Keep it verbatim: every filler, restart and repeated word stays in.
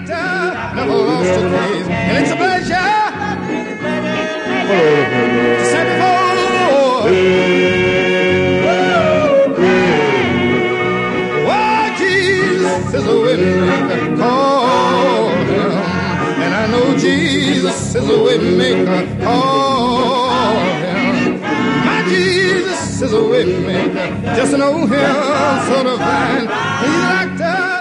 doctor, never lost a case. And it's a pleasure to say before. Oh, Jesus is a way maker, call him. And I know Jesus is a way maker, call him. My Jesus is a way maker, just know him so divine. He's a doctor.